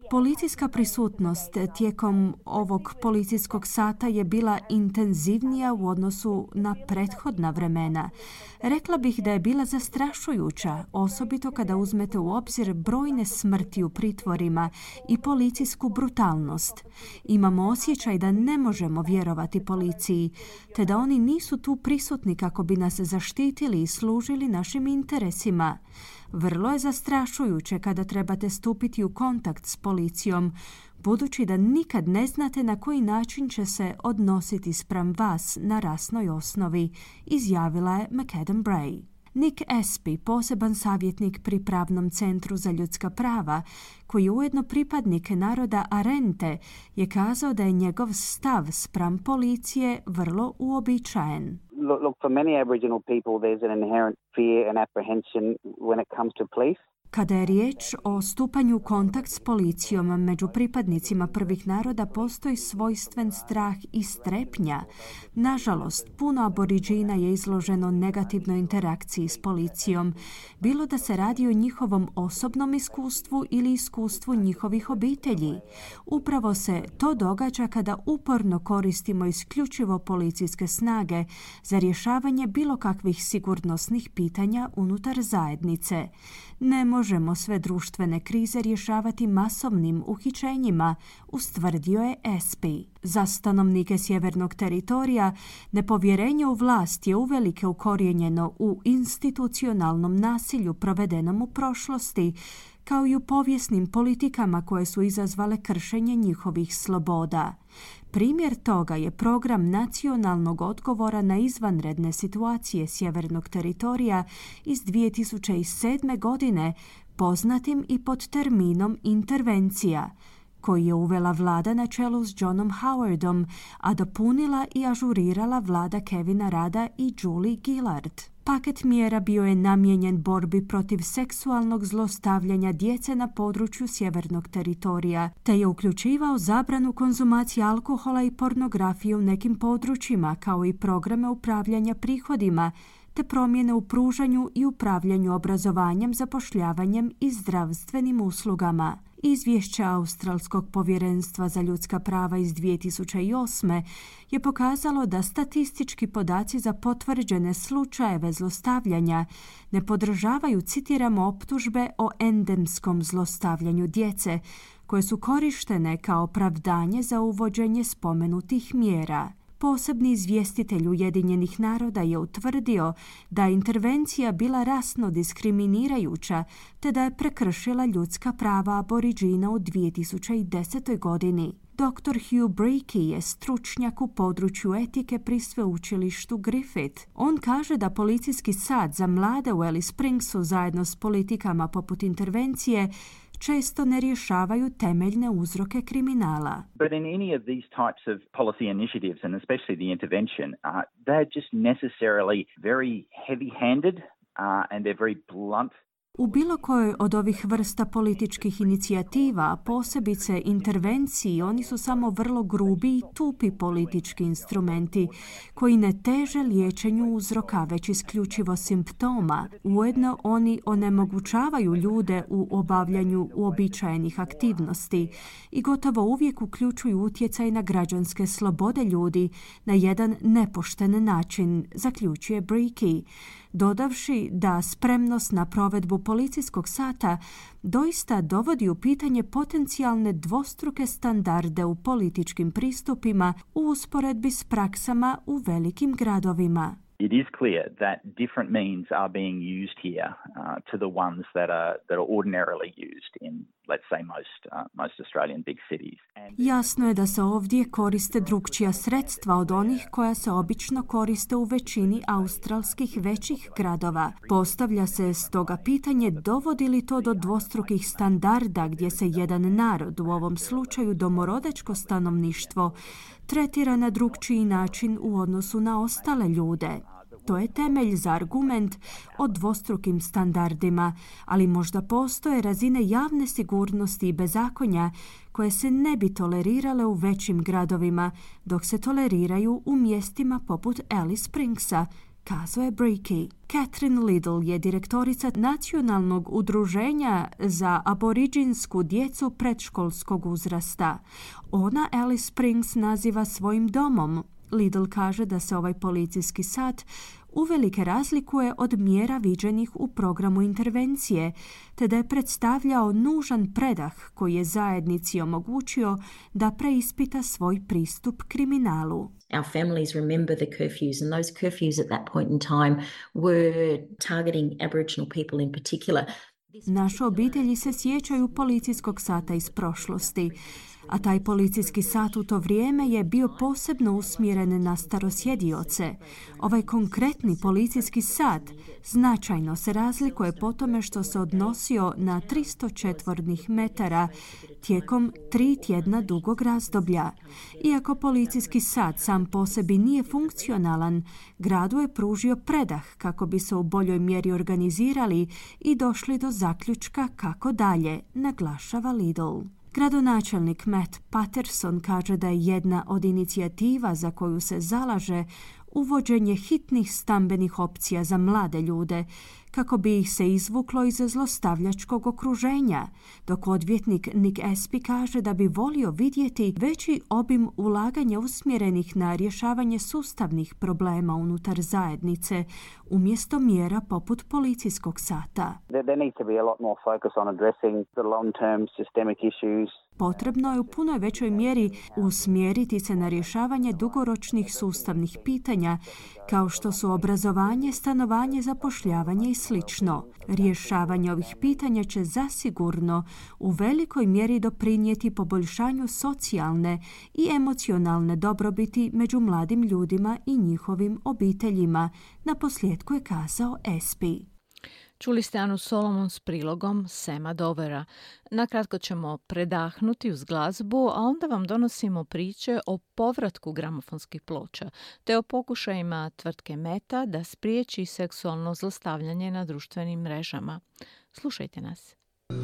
Policijska prisutnost tijekom ovog policijskog sata je bila intenzivnija u odnosu na prethodna vremena. Rekla bih da je bila zastrašujuća, osobito kada uzmete u obzir brojne smrti u pritvorima i policijsku brutalnost. Imamo osjećaj da ne možemo vjerovati policiji, te da oni nisu tu prisutni kako bi nas zaštitili i služili našim interesima. Vrlo je zastrašujuće kada trebate stupiti u kontakt s policijom, budući da nikad ne znate na koji način će se odnositi spram vas na rasnoj osnovi, izjavila je McAdam Bray. Nick Espy, poseban savjetnik pri Pravnom centru za ljudska prava, koji je ujedno pripadnik naroda Arente, je kazao da je njegov stav spram policije vrlo uobičajen. Look, look, for many Aboriginal people there's an inherent fear and apprehension when it comes to police. Kada je riječ o stupanju u kontakt s policijom, među pripadnicima prvih naroda postoji svojstven strah i strepnja. Nažalost, puno aboriđina je izloženo negativnoj interakciji s policijom, bilo da se radi o njihovom osobnom iskustvu ili iskustvu njihovih obitelji. Upravo se to događa kada uporno koristimo isključivo policijske snage za rješavanje bilo kakvih sigurnosnih pitanja unutar zajednice. Ne možemo sve društvene krize rješavati masovnim uhićenjima, ustvrdio je Espy. Za stanovnike sjevernog teritorija nepovjerenje u vlast je uvelike ukorijenjeno u institucionalnom nasilju provedenom u prošlosti, kao i u povijesnim politikama koje su izazvale kršenje njihovih sloboda. Primjer toga je program nacionalnog odgovora na izvanredne situacije sjevernog teritorija iz dvije tisuće sedme. godine, poznatim i pod terminom intervencija, koji je uvela vlada na čelu s Johnom Howardom, a dopunila i ažurirala vlada Kevina Rada i Julie Gillard. Paket mjera bio je namijenjen borbi protiv seksualnog zlostavljanja djece na području sjevernog teritorija, te je uključivao zabranu konzumacije alkohola i pornografije u nekim područjima, kao i programe upravljanja prihodima, te promjene u pružanju i upravljanju obrazovanjem, zapošljavanjem i zdravstvenim uslugama. Izvješće Australskog povjerenstva za ljudska prava iz dvije tisuće osme. je pokazalo da statistički podaci za potvrđene slučajeve zlostavljanja ne podržavaju, citiramo, optužbe o endemskom zlostavljanju djece, koje su korištene kao opravdanje za uvođenje spomenutih mjera. Posebni izvjestitelj Ujedinjenih naroda je utvrdio da je intervencija bila rasno diskriminirajuća te da je prekršila ljudska prava aboriđina u dvije tisuće desetoj. godini. doktor Hugh Breakey je stručnjak u području etike pri sveučilištu Griffith. On kaže da policijski sat za mlade u Alice Springsu zajedno s politikama poput intervencije često ne rješavaju temeljne uzroke kriminala. But in any of these types of policy initiatives, and especially the intervention, uh, they're just necessarily very heavy-handed uh, and they're very blunt. U bilo kojoj od ovih vrsta političkih inicijativa, posebice intervenciji, oni su samo vrlo grubi i tupi politički instrumenti koji ne teže liječenju uzroka, već isključivo simptoma. Ujedno oni onemogućavaju ljude u obavljanju uobičajenih aktivnosti i gotovo uvijek uključuju utjecaj na građanske slobode ljudi na jedan nepošten način, zaključuje Breakey, dodavši da spremnost na provedbu policijskog sata doista dovodi u pitanje potencijalne dvostruke standarde u političkim pristupima u usporedbi s praksama u velikim gradovima. It is clear that different means are being used here uh, to the ones that are that are ordinarily used in, let's say, most uh, most Australian big cities. Jasno je da se ovdje koriste drukčija sredstva od onih koja se obično koriste u većini australskih većih gradova. Postavlja se stoga pitanje dovodi li to do dvostrukih standarda gdje se jedan narod, u ovom slučaju domorodačko stanovništvo, tretira na drukčiji način u odnosu na ostale ljude. To je temelj za argument o dvostrukim standardima, ali možda postoje razine javne sigurnosti i bezakonja koje se ne bi tolerirale u većim gradovima, dok se toleriraju u mjestima poput Alice Springsa, kazao je Bricky. Catherine Liddle je direktorica Nacionalnog udruženja za aboriđinsku djecu predškolskog uzrasta. Ona Alice Springs naziva svojim domom. Liddle kaže da se ovaj policijski sat uvelike razlikuje od mjera viđenih u programu intervencije, te da je predstavljao nužan predah koji je zajednici omogućio da preispita svoj pristup kriminalu. Our families remember the curfews, and those curfews at that point in time were targeting Aboriginal people in particular. Naše obitelji se sjećaju policijskog sata iz prošlosti, a taj policijski sat u to vrijeme je bio posebno usmjeren na starosjedioce. Ovaj konkretni policijski sat značajno se razlikuje po tome što se odnosio na tristo četvornih metara tijekom tri tjedna dugog razdoblja. Iako policijski sat sam po sebi nije funkcionalan, gradu je pružio predah kako bi se u boljoj mjeri organizirali i došli do zaključka kako dalje, naglašava Liddle. Gradonačelnik Matt Patterson kaže da je jedna od inicijativa za koju se zalaže uvođenje hitnih stambenih opcija za mlade ljude, kako bi ih se izvuklo iz zlostavljačkog okruženja, dok odvjetnik Nick Espy kaže da bi volio vidjeti veći obim ulaganja usmjerenih na rješavanje sustavnih problema unutar zajednice, umjesto mjera poput policijskog sata. There needs to be a lot more focus on addressing the long-term systemic issues. Potrebno je u punoj većoj mjeri usmjeriti se na rješavanje dugoročnih sustavnih pitanja, kao što su obrazovanje, stanovanje, zapošljavanje i slično. Rješavanje ovih pitanja će zasigurno u velikoj mjeri doprinijeti poboljšanju socijalne i emocionalne dobrobiti među mladim ljudima i njihovim obiteljima, naposljetku je kazao Espy. Čuli ste Anu Solomon s prilogom Sama Dovera. Nakratko ćemo predahnuti uz glazbu, a onda vam donosimo priče o povratku gramofonskih ploča, te o pokušajima tvrtke Meta da spriječi seksualno zlostavljanje na društvenim mrežama. Slušajte nas.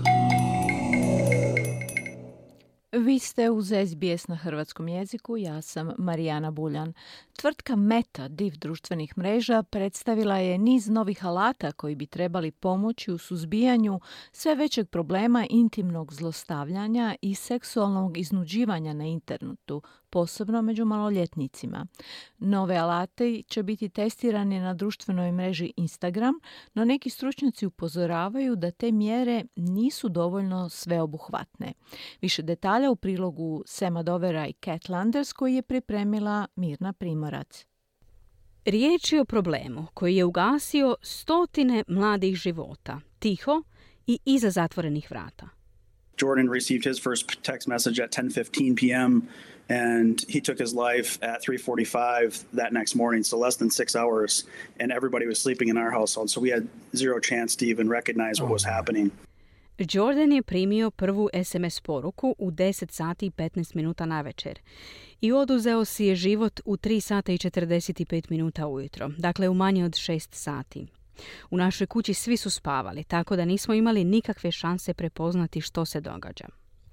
Vi ste uz S B S na hrvatskom jeziku, ja sam Marijana Buljan. Tvrtka Meta, div društvenih mreža, predstavila je niz novih alata koji bi trebali pomoći u suzbijanju sve većeg problema intimnog zlostavljanja i seksualnog iznuđivanja na internetu, posebno među maloljetnicima. Nove alate će biti testirane na društvenoj mreži Instagram, no neki stručnjaci upozoravaju da te mjere nisu dovoljno sveobuhvatne. Više detalja u prilogu Sama Dovera i Cat Landers koji je pripremila Mirna Primorac. Riječ je o problemu koji je ugasio stotine mladih života, tiho i iza zatvorenih vrata. Jordan received his first text message at ten fifteen p.m. and he took his life at three forty-five that next morning, so less than six hours, and everybody was sleeping in our household, so we had zero chance to even recognize what was happening. Jordan je primio prvu S M S poruku u deset sati i petnaest minuta navečer i oduzeo si je život u tri sata i četrdeset pet minuta ujutro, dakle u manje od šest sati. U našoj kući svi su spavali, tako da nismo imali nikakve šanse prepoznati što se događa.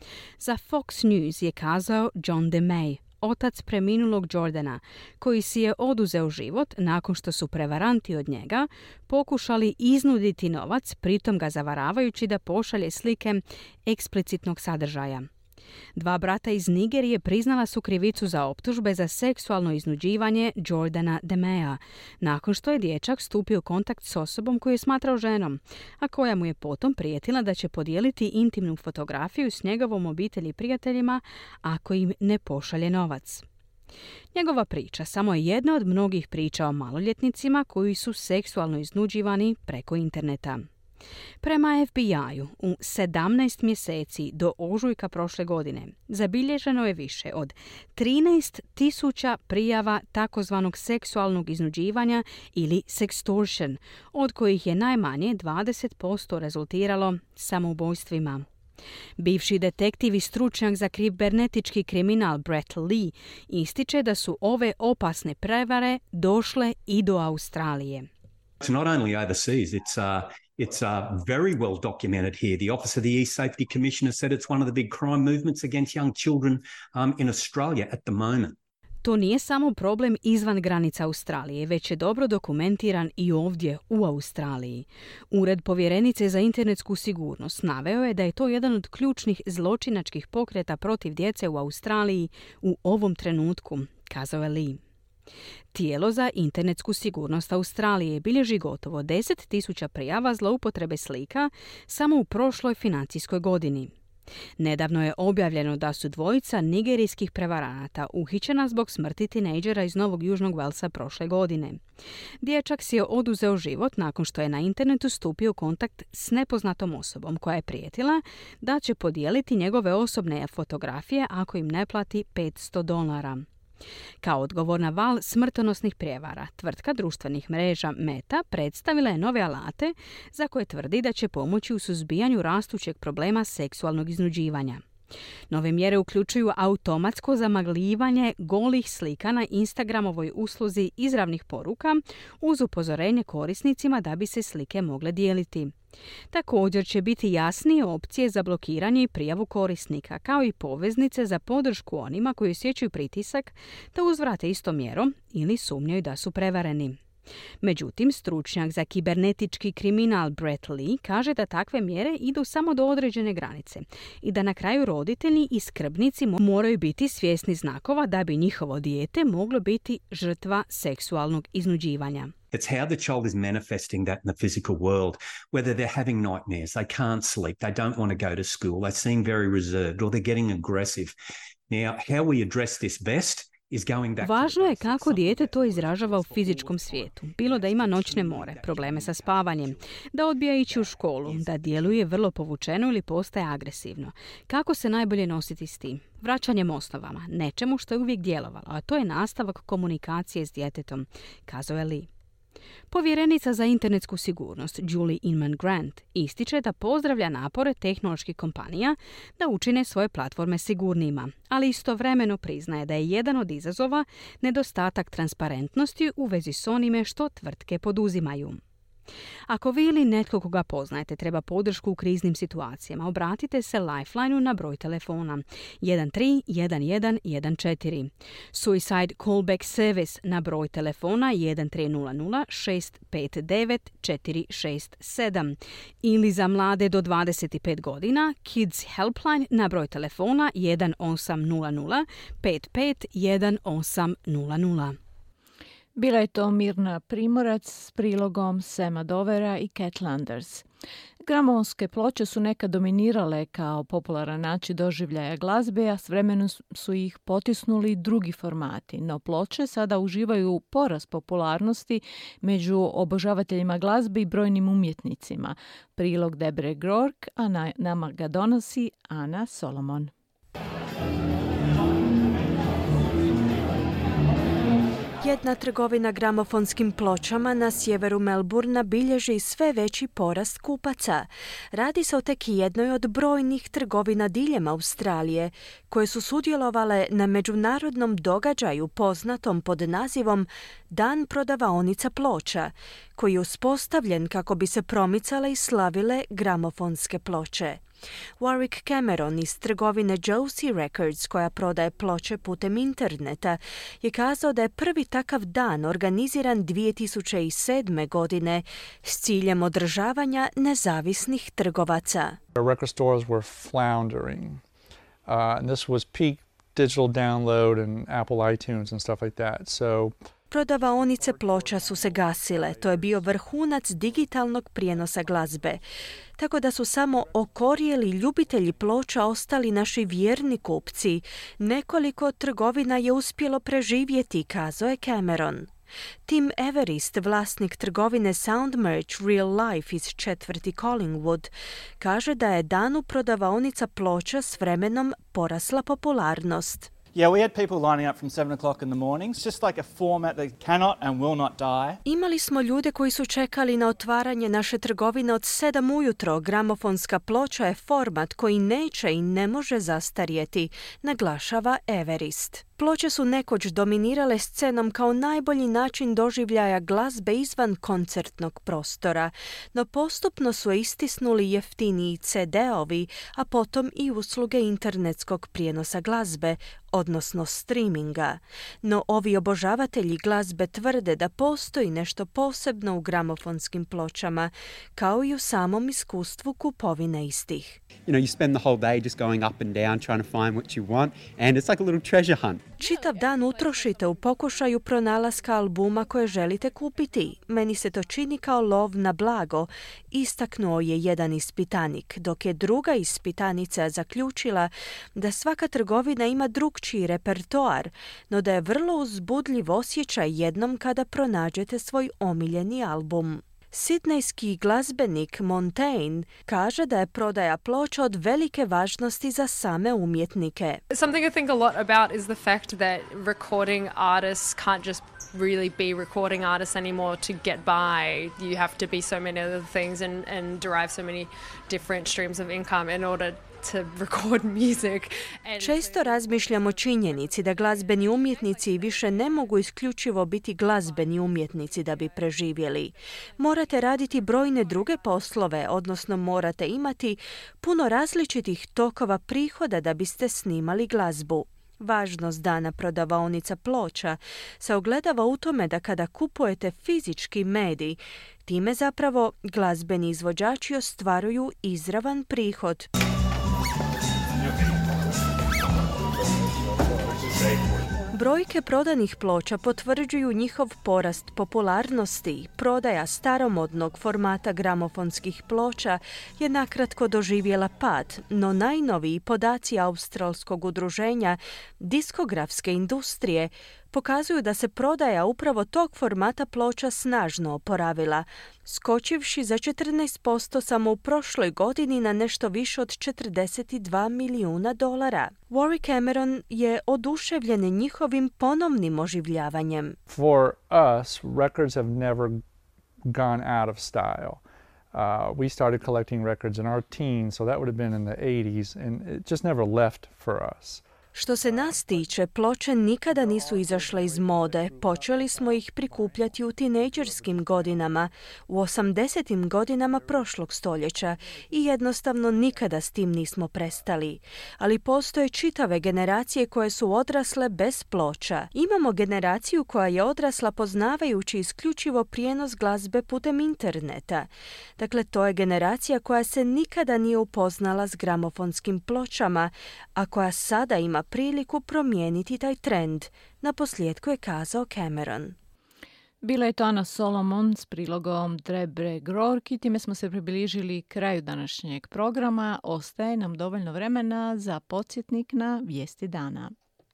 Za Fox News je kazao John DeMay, otac preminulog Jordana, koji si je oduzeo život nakon što su prevaranti od njega pokušali iznuditi novac, pritom ga zavaravajući da pošalje slike eksplicitnog sadržaja. Dva brata iz Nigerije priznala su krivicu za optužbe za seksualno iznuđivanje Jordana DeMaya, nakon što je dječak stupio u kontakt s osobom koju je smatrao ženom, a koja mu je potom prijetila da će podijeliti intimnu fotografiju s njegovom obitelji i prijateljima ako im ne pošalje novac. Njegova priča samo je jedna od mnogih priča o maloljetnicima koji su seksualno iznuđivani preko interneta. Prema F B I-u u sedamnaest mjeseci do ožujka prošle godine zabilježeno je više od trinaest tisuća prijava takozvanog seksualnog iznuđivanja ili sextortion, od kojih je najmanje dvadeset posto rezultiralo samoubojstvima. Bivši detektiv i stručnjak za kibernetički kriminal Brett Lee ističe da su ove opasne prevare došle i do Australije. It's not only overseas, it's uh, it's uh, very well documented here. The Office of the E-Safety Commissioner said it's one of the big crime movements against young children um, in Australia at the moment. To nije samo problem izvan granica Australije, već je dobro dokumentiran i ovdje u Australiji. Ured povjerenice za internetsku sigurnost naveo je da je to jedan od ključnih zločinačkih pokreta protiv djece u Australiji u ovom trenutku, kazao je Lee. Tijelo za internetsku sigurnost Australije bilježi gotovo deset tisuća prijava zloupotrebe slika samo u prošloj financijskoj godini. Nedavno je objavljeno da su dvojica nigerijskih prevaranata uhićena zbog smrti tinejdžera iz Novog Južnog Walesa prošle godine. Dječak si je oduzeo život nakon što je na internetu stupio u kontakt s nepoznatom osobom koja je prijetila da će podijeliti njegove osobne fotografije ako im ne plati petsto dolara. Kao odgovor na val smrtonosnih prijevara, tvrtka društvenih mreža Meta predstavila je nove alate za koje tvrdi da će pomoći u suzbijanju rastućeg problema seksualnog iznuđivanja. Nove mjere uključuju automatsko zamagljivanje golih slika na Instagramovoj usluzi izravnih poruka uz upozorenje korisnicima da bi se slike mogle dijeliti. Također će biti jasnije opcije za blokiranje i prijavu korisnika, kao i poveznice za podršku onima koji osjećaju pritisak da uzvrate istom mjerom ili sumnjaju da su prevareni. Međutim, stručnjak za kibernetički kriminal Brett Lee kaže da takve mjere idu samo do određene granice i da na kraju roditelji i skrbnici moraju biti svjesni znakova da bi njihovo dijete moglo biti žrtva seksualnog iznuđivanja. It's how the child is manifesting that in the physical world, whether they're having nightmares, they can't sleep, they don't want to go to school, they seem very reserved or they're getting aggressive. Now, how we address this best is going back. Važno je kako dijete to izražava u fizičkom svijetu. Bilo da ima noćne more, probleme sa spavanjem, da odbija ići u školu, da djeluje vrlo povučeno ili postaje agresivno. Kako se najbolje nositi s tim? Vraćanjem osnovama, nečemu što je uvijek djelovalo, a to je nastavak komunikacije s djetetom, kazao je Lee. Povjerenica za internetsku sigurnost Julie Inman Grant ističe da pozdravlja napore tehnoloških kompanija da učine svoje platforme sigurnijima, ali istovremeno priznaje da je jedan od izazova nedostatak transparentnosti u vezi s onime što tvrtke poduzimaju. Ako vi ili netko koga poznajete treba podršku u kriznim situacijama, obratite se Lifelineu na broj telefona jedan tri jedan jedan jedan četiri, Suicide Callback Service na broj telefona jedan tri nula nula šest pet devet četiri šest sedam ili za mlade do dvadeset pet godina Kids Helpline na broj telefona jedan osam nula nula pet pet jedan osam nula nula. Bila je to Mirna Primorac s prilogom Sema Dovera i Cat Landers. Gramofonske ploče su nekad dominirale kao popularan način doživljaja glazbe, a s vremenom su ih potisnuli drugi formati. No ploče sada uživaju porast popularnosti među obožavateljima glazbe i brojnim umjetnicima. Prilog Debre Gork, a na, nama ga donosi Ana Solomon. Jedna trgovina gramofonskim pločama na sjeveru Melbourna bilježi sve veći porast kupaca. Radi se o tek jednoj od brojnih trgovina diljem Australije, koje su sudjelovale na međunarodnom događaju poznatom pod nazivom Dan prodavaonica ploča, koji je uspostavljen kako bi se promicale i slavile gramofonske ploče. Warwick Cameron iz trgovine Josie Records, koja prodaje ploče putem interneta, je kazao da je prvi takav dan organiziran dvije tisuće sedme. godine s ciljem održavanja nezavisnih trgovaca. Record stores were floundering. Uh, and this was peak digital download and Apple iTunes and stuff like that. So Prodavaonice ploča su se gasile. To je bio vrhunac digitalnog prijenosa glazbe. Tako da su samo okorjeli ljubitelji ploča ostali naši vjerni kupci. Nekoliko trgovina je uspjelo preživjeti, kazao je Cameron. Tim Everest, vlasnik trgovine Sound Merch Real Life iz četvrti Collingwood, kaže da je danu prodavaonica ploča s vremenom porasla popularnost. Yeah, we had people lining up from seven o'clock in the mornings, just like a format that cannot and will not die. Imali smo ljude koji su čekali na otvaranje naše trgovine od sedam ujutro. Gramofonska ploča je format koji neće i ne može zastarjeti, naglašava Everest. Ploče su nekoć dominirale scenom kao najbolji način doživljaja glazbe izvan koncertnog prostora, no postupno su istisnuli jeftiniji ce de-ovi, a potom i usluge internetskog prijenosa glazbe, odnosno streaminga. No ovi obožavatelji glazbe tvrde da postoji nešto posebno u gramofonskim pločama, kao i u samom iskustvu kupovine istih. You know, you spend the whole day just going up and down trying to find what you want, and it's like a little treasure hunt. Čitav dan utrošite u pokušaju pronalaska albuma koje želite kupiti. Meni se to čini kao lov na blago, istaknuo je jedan ispitanik, dok je druga ispitanica zaključila da svaka trgovina ima drugčiji repertoar, no da je vrlo uzbudljiv osjećaj jednom kada pronađete svoj omiljeni album. Sidnejski glazbenik Montaigne kaže da je prodaja ploča od velike važnosti za same umjetnike. Something I think a lot about is the fact that recording artists can't just really be recording artists anymore to get by. You have to be so many other things and, and derive so many different streams of income in order to record music. And često razmišljam o činjenici da glazbeni umjetnici više ne mogu isključivo biti glazbeni umjetnici da bi preživjeli. Morate raditi brojne druge poslove, odnosno morate imati puno različitih tokova prihoda da biste snimali glazbu. Važnost dana prodavaonica ploča se ogledava u tome da kada kupujete fizički medij, time zapravo glazbeni izvođači ostvaruju izravan prihod. Brojke prodanih ploča potvrđuju njihov porast popularnosti. Prodaja staromodnog formata gramofonskih ploča je nakratko doživjela pad, no najnoviji podaci australskog udruženja diskografske industrije pokazuju da se prodaja upravo tog formata ploča snažno oporavila, skočivši za četrnaest posto samo u prošloj godini na nešto više od četrdeset dva milijuna dolara. Warwick Cameron je oduševljen njihovim ponovnim oživljavanjem. For us, records have never gone out of style. Uh, we started collecting records in our teens, so that would have been in the eighties, and it just never left for us. Što se nas tiče, ploče nikada nisu izašle iz mode. Počeli smo ih prikupljati u tinejdžerskim godinama, u osamdesetim godinama prošlog stoljeća i jednostavno nikada s tim nismo prestali. Ali postoje čitave generacije koje su odrasle bez ploča. Imamo generaciju koja je odrasla poznavajući isključivo prijenos glazbe putem interneta. Dakle, to je generacija koja se nikada nije upoznala s gramofonskim pločama, a koja sada ima priliku promijeniti taj trend, naposljetku je kazao Cameron. Bila je to Ana Solomon s prilogom Debre Grork i time smo se približili kraju današnjeg programa. Ostaje nam dovoljno vremena za podsjetnik na vijesti dana.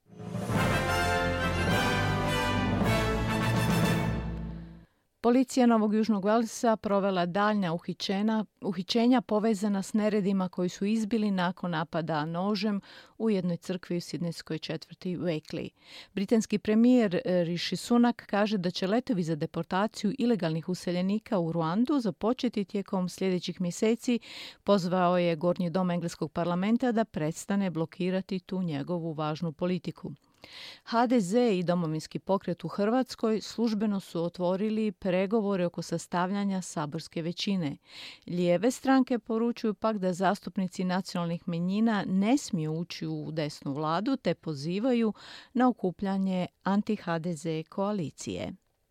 Policija Novog Južnog Walesa provela daljnja uhićenja, uhićenja povezana s neredima koji su izbili nakon napada nožem u jednoj crkvi u sidnejskoj četvrti Wakeley. Britanski premijer Rishi Sunak kaže da će letovi za deportaciju ilegalnih useljenika u Ruandu započeti tijekom sljedećih mjeseci. Pozvao je Gornji dom engleskog parlamenta da prestane blokirati tu njegovu važnu politiku. ha de ze i Domovinski pokret u Hrvatskoj službeno su otvorili pregovore oko sastavljanja saborske većine. Lijeve stranke poručuju pak da zastupnici nacionalnih manjina ne smiju ući u desnu vladu te pozivaju na okupljanje anti-ha de ze koalicije.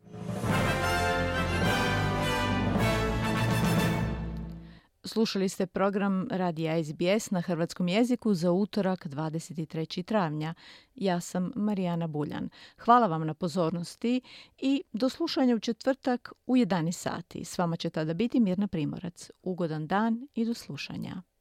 Slušali ste program Radija es be es na hrvatskom jeziku za utorak dvadeset trećeg travnja. Ja sam Marijana Buljan. Hvala vam na pozornosti i do slušanja u četvrtak u jedanaest sati. S vama će tada biti Mirna Primorac. Ugodan dan i do slušanja.